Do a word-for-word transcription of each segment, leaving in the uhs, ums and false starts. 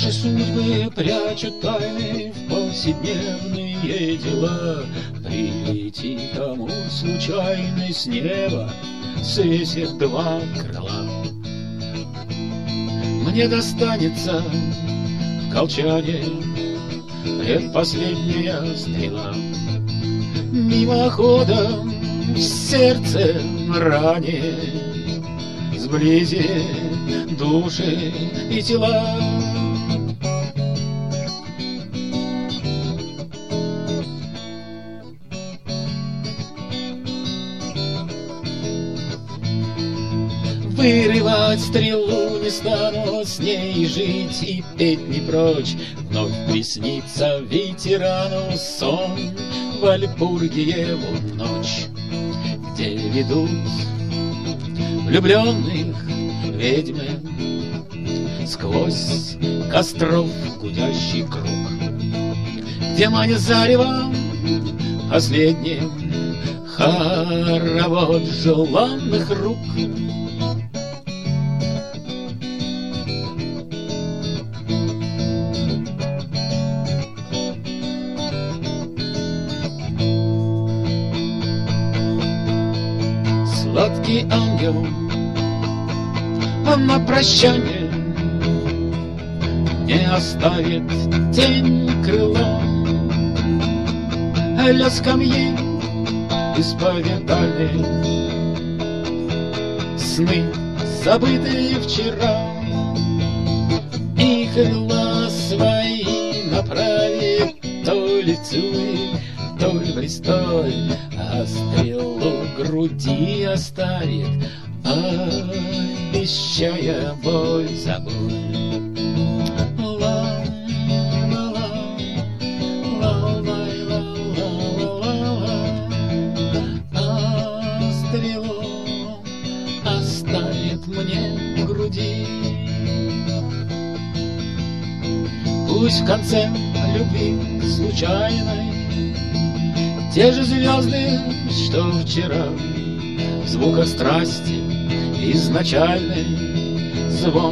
наши судьбы прячут тайны в повседневные дела. Прилетит Амур случайный с неба, свесит два крыла. Мне достанется в колчане предпоследняя стрела. Мимоходом в сердце ранит, сблизит души и тела. Вырывать стрелу не стану, с ней жить и петь не прочь. Вновь приснится ветерану сон в Вальпургиеву ночь, где ведут влюбленных ведьмы сквозь костров гудящий круг, где манит заревом последним хоровод желанных рук. Сладкий ангел, он на прощание не оставит тень крыла. Лед скамьи исповедали сны, забытые вчера, и крыла свои направит то ли в Цюрих, то ли в Бристоль, а стрелу груди оставит, обещая боль за боль. А стрелу оставит мне в груди. Пусть в конце любви случайной те же звезды, что вчера, в звуках страсти изначальный звон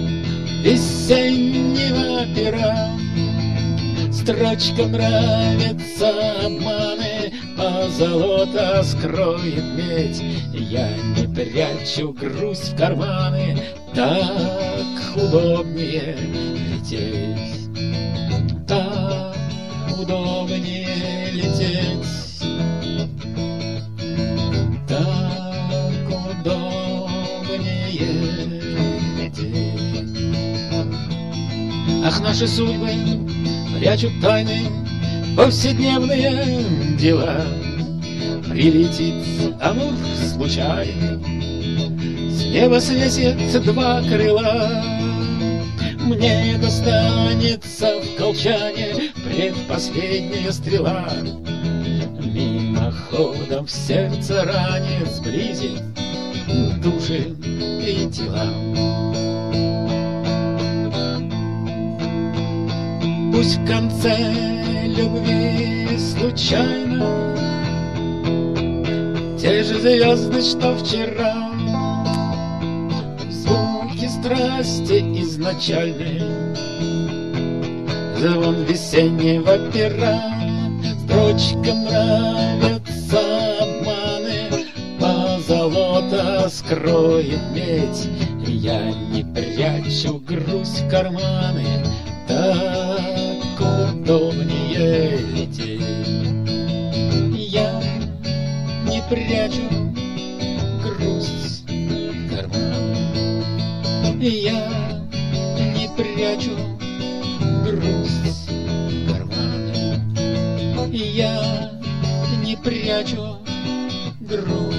весеннего пера. Строчкам нравятся обманы, позолота скроет медь. Я не прячу грусть в карманы, так удобнее лететь, так удобнее лететь, так удобнее лететь. Ах, наши судьбы прячут тайны повседневные дела. Прилетит Амур случайный, с неба свесит два крыла. Мне достанется в колчане предпоследняя стрела. Мимоходом в сердце ранит, сблизит души и тела. Пусть в конце любви случайно те же звезды, что вчера, звуки страсти изначальной, звон весеннего пера. Строчкам нравятся обманы, позолота скроет медь. Я не прячу грусть в карманы, так удобнее лететь. Я не прячу грусть в карманы, я не прячу грусть в карманы, я не прячу грусть.